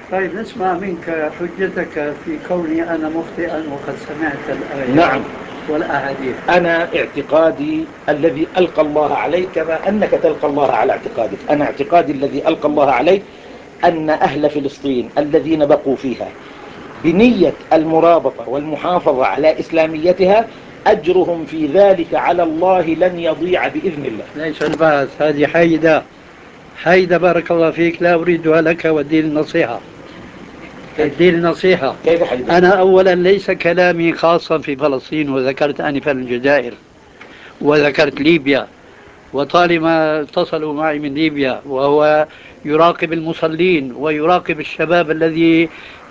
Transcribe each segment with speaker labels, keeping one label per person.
Speaker 1: طيب نسمع منك حجتك في كوني أنا مخطئا وقد سمعت الآيات
Speaker 2: نعم.
Speaker 1: والأحاديث.
Speaker 2: أنا اعتقادي الذي ألقى الله عليك كما أنك تلقى الله على اعتقادك. أنا اعتقادي الذي ألقى الله عليه أن أهل فلسطين الذين بقوا فيها بنية المرابطة والمحافظة على إسلاميتها أجرهم في ذلك على الله لن يضيع بإذن الله.
Speaker 1: ليس البعث، هذه حيدة. حيدة بارك الله فيك، لا أريدها لك، والدين النصيحة.
Speaker 2: كيف؟
Speaker 1: الدين النصيحة.
Speaker 2: كيف حيدا؟
Speaker 1: أنا أولا ليس كلامي خاصا في فلسطين، وذكرت آنفا الجزائر وذكرت ليبيا، وطالما اتصلوا معي من ليبيا وهو يراقب المصلين ويراقب الشباب الذي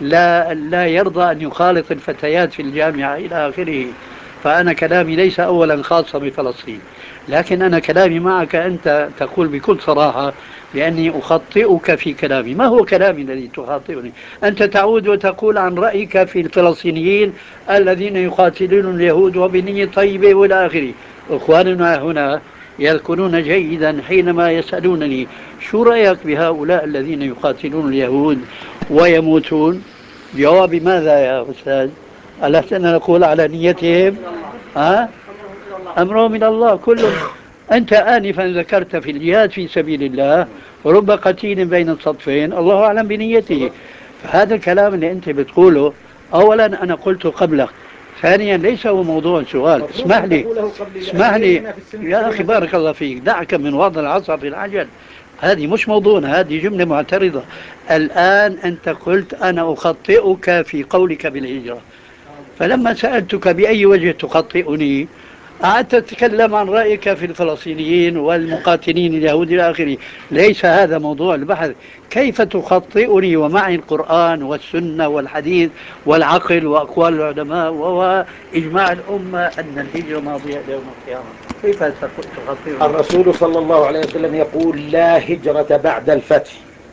Speaker 1: لا يرضى أن يخالط الفتيات في الجامعة إلى آخره. فأنا كلامي ليس أولا خاصا بفلسطين، لكن أنا كلامي معك أنت تقول بكل صراحة بأني أخطئك في كلامي. ما هو كلامي الذي تخاطئني؟ أنت تعود وتقول عن رأيك في الفلسطينيين الذين يقاتلون اليهود وبنية طيبة والى آخره. إخواننا هنا يذكرون جيدا حينما يسألونني شو رأيك بهؤلاء الذين يقاتلون اليهود ويموتون؟ جوابي ماذا يا أستاذ؟ ألسنا نقول على نيتهم؟ ها؟ أمرهم إلى الله كلهم. أنت آنفا ذكرت في الجهاد في سبيل الله رب قتيل بين الصفين الله أعلم بنيته. فهذا الكلام اللي أنت بتقوله، أولا أنا قلت قبلك، ثانيا ليس هو موضوع سؤال. اسمح لي، اسمح لي يا أخي بارك الله فيك، دعك من وضع العصا في العجل. هذه مش موضوعنا، هذه جملة معترضة. الآن أنت قلت أنا أخطئك في قولك بالهجرة، فلما سألتك بأي وجه تخطئني قعدت تتكلم عن رأيك في الفلسطينيين والمقاتلين اليهود إلى آخره. ليس هذا موضوع البحث. كيف تخطئني ومعي القرآن والسنة والحديث والعقل وأقوال العلماء وإجماع الأمة أن الهجرة ماضية إلى يوم القيامة؟ كيف تخطئني؟
Speaker 2: الرسول صلى الله عليه وسلم يقول لا هجرة بعد الفتح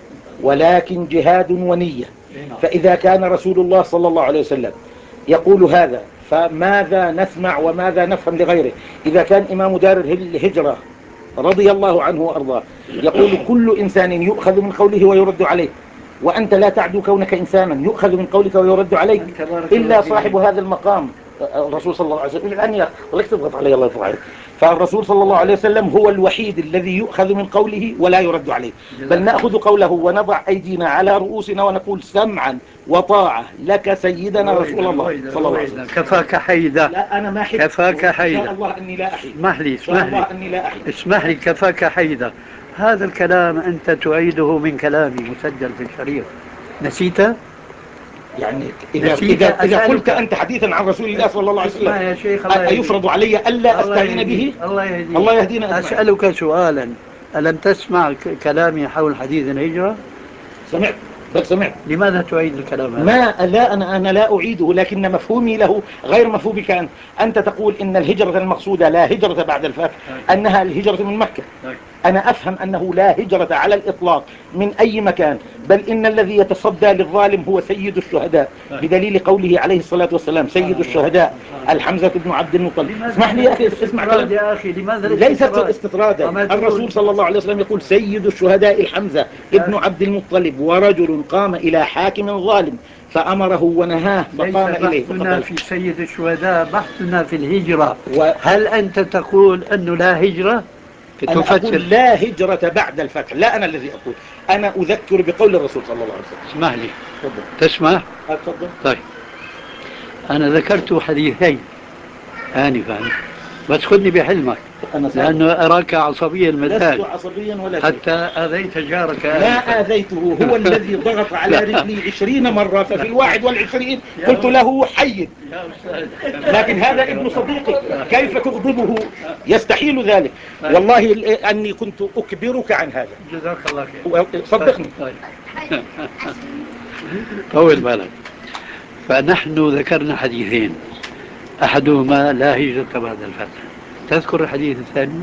Speaker 2: ولكن جهاد ونية. فإذا كان رسول الله صلى الله عليه وسلم يقول هذا فماذا نسمع وماذا نفهم لغيره؟ إذا كان إمام دار الهجرة رضي الله عنه وأرضاه يقول كل إنسان يؤخذ من قوله ويرد عليه، وأنت لا تعدو كونك إنسانا يؤخذ من قولك ويرد عليك إلا صاحب هذا المقام الرسول صلى الله عليه وسلم. الآن يا ولك تضغط علي الله يرضى عليك. فالرسول صلى الله عليه وسلم هو الوحيد الذي يؤخذ من قوله ولا يرد عليه، بل نأخذ قوله ونضع أيدينا على رؤوسنا ونقول سمعا وطاعة لك سيدنا رسول الله صلى الله عليه وسلم.
Speaker 1: كفاك حيدة.
Speaker 2: لا أنا ما حيد،
Speaker 1: كفاك حيدة.
Speaker 2: إن شاء الله أني لا أحيد.
Speaker 1: اسمح لي،
Speaker 2: إن شاء
Speaker 1: اسمح لي،
Speaker 2: الله أني لا أحيد.
Speaker 1: اسمح لي، كفاك حيدة. هذا الكلام أنت تعيده من كلامي مسجل في الشريط، نسيته؟
Speaker 2: يعني
Speaker 1: نسيت
Speaker 2: إذا قلت
Speaker 1: أسألك.
Speaker 2: أنت حديثا عن رسول الله صلى الله عليه
Speaker 1: اسمع
Speaker 2: وسلم
Speaker 1: يا شيخ، الله يهديك.
Speaker 2: أيفرض علي ألا
Speaker 1: الله
Speaker 2: أستعين به؟
Speaker 1: يهديك، الله يهديك.
Speaker 2: الله يهدينا أجمعين.
Speaker 1: أسألك سؤالا، ألم تسمع كلامي حول حديث الهجرة؟
Speaker 2: سمعت، بل سمعت.
Speaker 1: لماذا تعيد الكلام هذا؟
Speaker 2: ما لا أنا لا أعيده، لكن مفهومي له غير مفهومك أنت. أنت تقول إن الهجرة المقصودة لا هجرة بعد الفتح، أنها الهجرة من مكة. أنا أفهم أنه لا هجرة على الإطلاق من أي مكان، بل إن الذي يتصدى للظالم هو سيد الشهداء، بدليل قوله عليه الصلاة والسلام سيد الشهداء الحمزة بن عبد المطلب. اسمح لي يا أخي، اسمع كلام.
Speaker 1: يا أخي لماذا
Speaker 2: ليست استطرادا. الرسول صلى الله عليه وسلم يقول سيد الشهداء الحمزة ابن عبد المطلب، ورجل قام إلى حاكم ظالم فأمره ونهاه فقام إليه
Speaker 1: بحثنا في سيد الشهداء، بحثنا في الهجرة. هل أنت تقول أنه لا هجرة؟
Speaker 2: أنا أقول لا هجرة بعد الفتح، لا أنا الذي أقول، أنا أذكر بقول الرسول صلى الله عليه وسلم.
Speaker 1: اسمح لي.
Speaker 2: تفضل.
Speaker 1: تسمح؟
Speaker 2: تفضل.
Speaker 1: طيب، أنا ذكرت حديثين آنفا، بس خذني بحلمك لأنه أراك عصبيا المزاج.
Speaker 2: لست عصبيا ولا
Speaker 1: حتى آذيت جارك
Speaker 2: لا آذيته، هو الذي ضغط على رجلي 20 مرة، ففي 21 قلت له حيد. لكن هذا ابن صديقي، كيف تغضبه؟ يستحيل ذلك. والله أني كنت أكبرك عن هذا.
Speaker 1: جزاك الله خير.
Speaker 2: صدقني.
Speaker 1: طول بالك. فنحن ذكرنا حديثين، أحدهما لا هجرة بعد الفتح. تذكر الحديث الثاني؟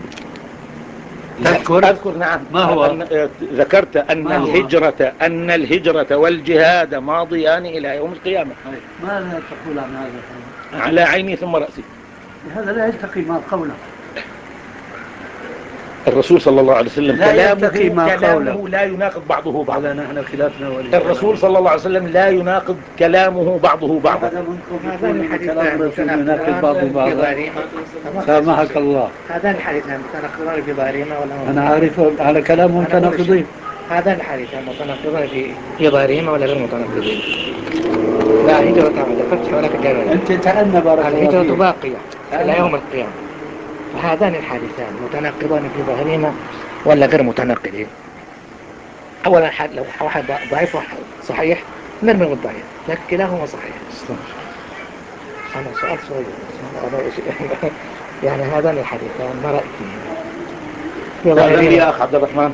Speaker 2: أذكر نعم.
Speaker 1: ما هو؟
Speaker 2: ذكرت أن الهجرة والجهاد ماضيان إلى يوم القيامة.
Speaker 1: ماذا تقول عن هذا الحديث؟
Speaker 2: على عيني ثم رأسي.
Speaker 1: هذا لا يلتقي مع قولك.
Speaker 2: الرسول صلى الله عليه وسلم
Speaker 1: لا يلتقي مع قوله.
Speaker 2: كلامه لا يناقض بعضه بعضا.
Speaker 1: هذا نحن خلافنا
Speaker 2: الرسول صلى الله عليه وسلم لا يناقض كلامه بعضه بعضا.
Speaker 1: هذان الحديثان متناقضان سامحك الله.
Speaker 3: هذان الحديثان متناقضان في ظاهرهما ولا
Speaker 1: أنا أعرف على كلامهم متناقضين.
Speaker 3: هذان الحديثان متناقضان في ظاهرهما ولا غير متناقضين؟ لا هجرة بعد الفتح ولكن جاء
Speaker 1: أنت تأنى بارك الله
Speaker 3: الهجرة
Speaker 1: فيك.
Speaker 3: باقية إلى يوم القيامة. فهذان الحديثان متناقضان في ظاهرهما ولا غير متناقضين؟ أولا لو واحد ضعيف واحد صحيح نرمي الضعيف لكن كلاهما صحيح. أنا سؤال صغير يعني هذان الحديثان ما رأيك فيه؟
Speaker 2: يا أخ عبد الرحمن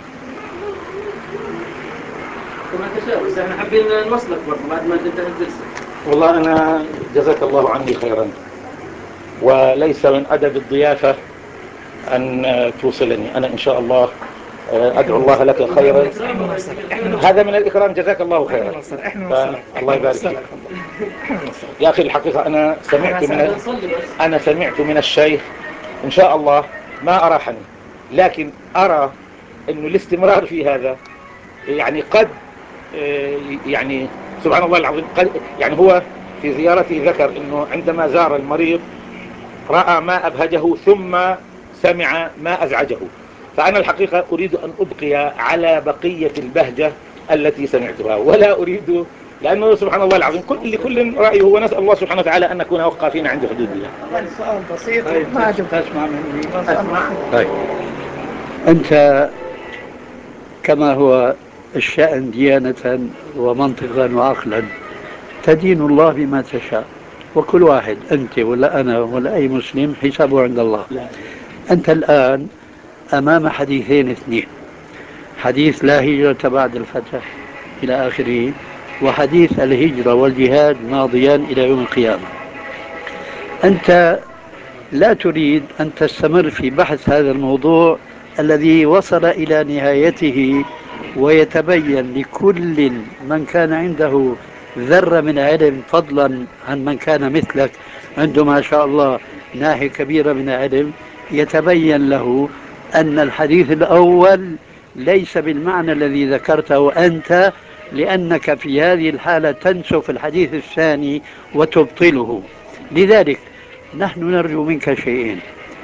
Speaker 4: كما تشاء بس احنا حابين نوصلك برضه بعد ما تنتهي الجلسة.
Speaker 2: والله أنا جزاك الله عني خيرا، وليس من أدب الضيافة أن توصلني. أنا إن شاء الله أدعو الله لك خيرا. هذا من الإكرام، جزاك الله خيرا. الله يبارك فيك يا أخي. الحقيقة أنا سمعت من الشيخ إن شاء الله ما أراحني، لكن أرى أنه الاستمرار في هذا يعني قد يعني سبحان الله العظيم قد يعني هو في زيارته ذكر أنه عندما زار المريض رأى ما أبهجه ثم سمع ما أزعجه. فأنا الحقيقة أريد أن أبقي على بقية البهجة التي سمعتها، ولا أريد، لأنه سبحان الله العظيم لكل رأيه، ونسأل الله سبحانه وتعالى أن نكون وقافين عند حدود الله.
Speaker 3: سؤال بسيط
Speaker 1: ما تسمع مني. أسمع. طيب أنت كما هو الشأن ديانة ومنطقا وعقلا تدين الله بما تشاء، وكل واحد أنت ولا أنا ولا أي مسلم حسابه عند الله. أنت الآن أمام حديثين اثنين: حديث لا هجرة بعد الفتح إلى آخره، وحديث الهجرة والجهاد ماضيان إلى يوم القيامة. أنت لا تريد أن تستمر في بحث هذا الموضوع الذي وصل إلى نهايته، ويتبين لكل من كان عنده ذرة من علم، فضلا عن من كان مثلك عنده ما شاء الله ناحية كبيرة من علم، يتبين له أن الحديث الأول ليس بالمعنى الذي ذكرته أنت، لأنك في هذه الحالة تنسف الحديث الثاني وتبطله. لذلك نحن نرجو منك شيئين،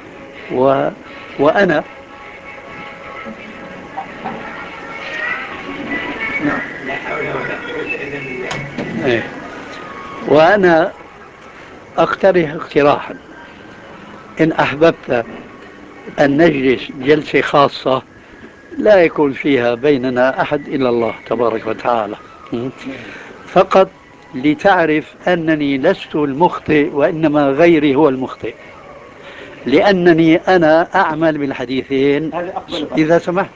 Speaker 1: وأنا
Speaker 4: لا حول ولا قوة إلا بالله.
Speaker 1: وأنا أقترح اقتراحا: إن أحببت أن نجلس جلسة خاصة لا يكون فيها بيننا أحد إلا الله تبارك وتعالى، فقط لتعرف أنني لست المخطئ وإنما غيري هو المخطئ، لأنني أنا أعمل بالحديثين. إذا سمحت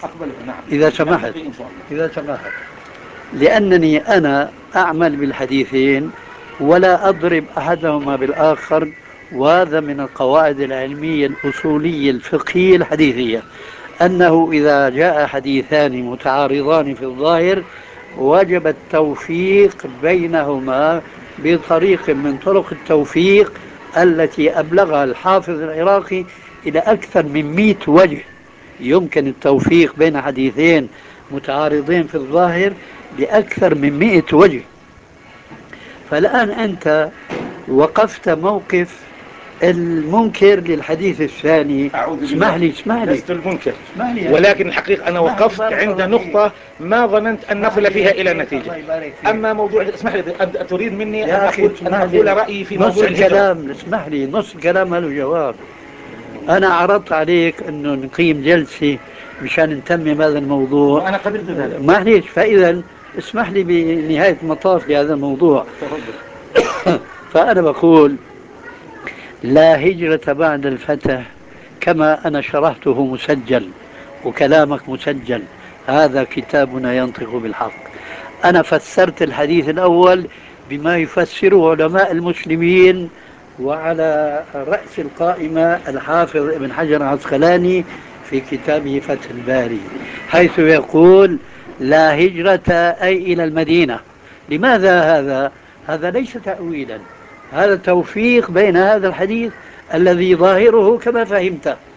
Speaker 1: إذا سمحت لأنني أنا أعمل بالحديثين ولا أضرب أحدهما بالآخر، وهذا من القواعد العلمية الأصولية الفقهية الحديثية، أنه إذا جاء حديثان متعارضان في الظاهر وجب التوفيق بينهما بطريق من طرق التوفيق التي أبلغها الحافظ العراقي إلى أكثر من 100 وجه. يمكن التوفيق بين حديثين متعارضين في الظاهر لأكثر من 100 وجه. فالآن أنت وقفت موقف المنكر للحديث الثاني. اسمح لي
Speaker 2: لست المنكر، ولكن الحقيقة أنا وقفت عند نقطة ما ظننت أن نصل فيها إلى نتيجة. أما موضوع، اسمح لي، أن تريد مني أن أقول رأيي في موضوع
Speaker 1: الكلام. اسمح لي، نص الكلام له جواب. أنا عرضت عليك أنه نقيم جلسة مشان نتمم هذا الموضوع
Speaker 2: وأنا قبلت ذلك.
Speaker 1: معليش، فإذا اسمح لي بنهاية المطاف لهذا الموضوع. فأنا بقول لا هجرة بعد الفتح كما أنا شرحته مسجل، وكلامك مسجل، هذا كتابنا ينطق بالحق. أنا فسرت الحديث الأول بما يفسره علماء المسلمين، وعلى رأس القائمة الحافظ ابن حجر العسقلاني في كتابه فتح الباري، حيث يقول لا هجرة أي إلى المدينة. لماذا هذا؟ هذا ليس تأويلا، هذا توفيق بين هذا الحديث الذي ظاهره كما فهمت،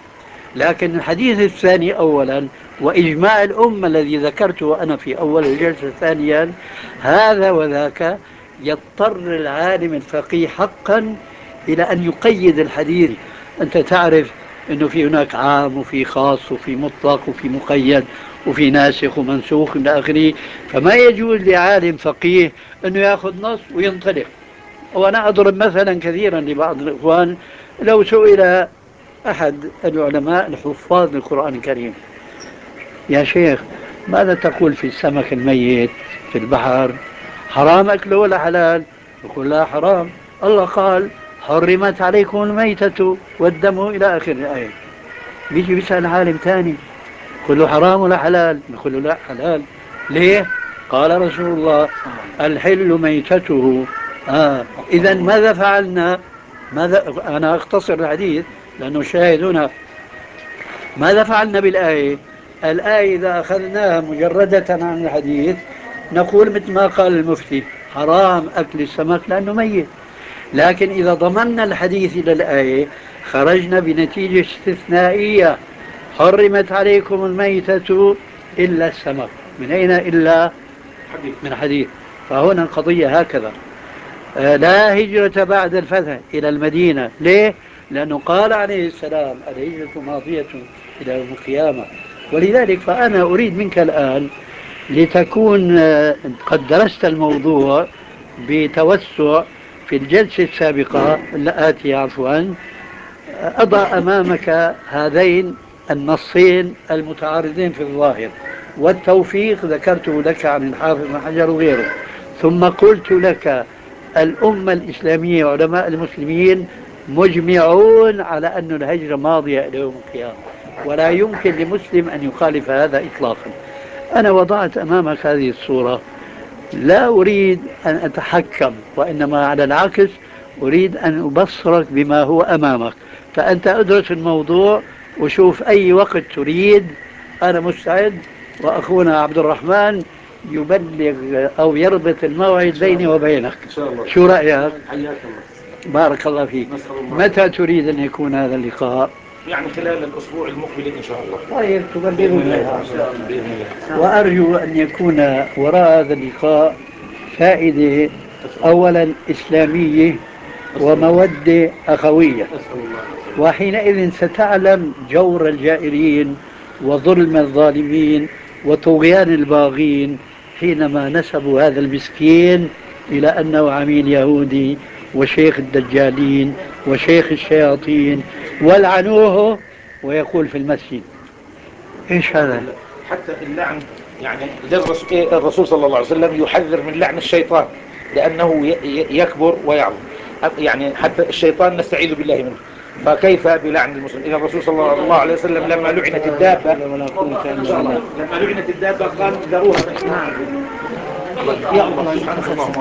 Speaker 1: لكن الحديث الثاني أولا وإجماع الأمة الذي ذكرته أنا في أول الجلسة ثانيا، هذا وذاك يضطر العالم الفقيه حقا إلى أن يقيد الحديث. أنت تعرف أنه في هناك عام وفي خاص وفي مطلق وفي مقيد وفي ناسخ ومنسوخ إلى آخره، فما يجوز لعالم فقيه أنه يأخذ نص وينطلق. وأنا أضرب مثلا كثيرا لبعض الإخوان، لو سئل أحد العلماء الحفاظ للقرآن الكريم: يا شيخ، ماذا تقول في السمك الميت في البحر؟ حرام أكله ولا حلال؟ يقول لا حرام، الله قال حرمت عليكم الميتة والدم إلى آخر الآية. بيجي بيسأل عالم ثاني يقول له حرام ولا حلال؟ يقول له لا حلال. ليه؟ قال رسول الله الحل ميتته. إذا ماذا فعلنا؟ أنا أختصر الحديث لأنه الشاهد هنا. ماذا فعلنا بالآية؟ الآية إذا أخذناها مجردة عن الحديث نقول مثل ما قال المفتي: حرام أكل السمك لأنه ميت. لكن إذا ضمننا الحديث إلى الآية خرجنا بنتيجة استثنائية: حرمت عليكم الميتة إلا السمك. من أين إلا؟ من حديث. فهنا القضية هكذا. لا هجرة بعد الفتح إلى المدينة. ليه؟ لأنه قال عليه السلام الهجرة ماضية إلى يوم القيامة. ولذلك فأنا أريد منك الآن لتكون قد درست الموضوع بتوسع في الجلسة السابقة الآتية عفوا، أضع أمامك هذين النصين المتعارضين في الظاهر، والتوفيق ذكرته لك عن الحافظ بن حجر وغيره. ثم قلت لك الأمة الإسلامية وعلماء المسلمين مجمعون على أن الهجرة ماضية إلى يوم القيامة، ولا يمكن لمسلم أن يخالف هذا إطلاقا. أنا وضعت أمامك هذه الصورة، لا أريد أن أتحكم، وإنما على العكس أريد أن أبصرك بما هو أمامك. فأنت أدرس الموضوع وشوف أي وقت تريد، أنا مستعد. وأخونا عبد الرحمن يبلغ أو يربط الموعد بيني وبينك. شو رأيك؟ بارك الله فيك. متى تريد أن يكون هذا اللقاء؟
Speaker 2: يعني خلال الأسبوع المقبل إن شاء الله.
Speaker 1: طيب تبلغني. وأرجو أن يكون وراء هذا اللقاء فائدة أولا إسلامية ومودة أخوية، وحينئذ ستعلم جور الجائرين وظلم الظالمين وطغيان الباغين حينما نسبوا هذا المسكين إلى أنه عميل يهودي وشيخ الدجالين وشيخ الشياطين، ولعنوه ويقول في المسجد. إيش هذا؟
Speaker 2: حتى اللعن يعني الرسول صلى الله عليه وسلم يحذر من لعن الشيطان لأنه يكبر ويعظم. يعني حتى الشيطان نستعيذ بالله منه، فكيف بلعن المسلم؟ إذا الرسول صلى الله عليه وسلم لما لعنت الدابة قال ذروها. يا الله سبحانه.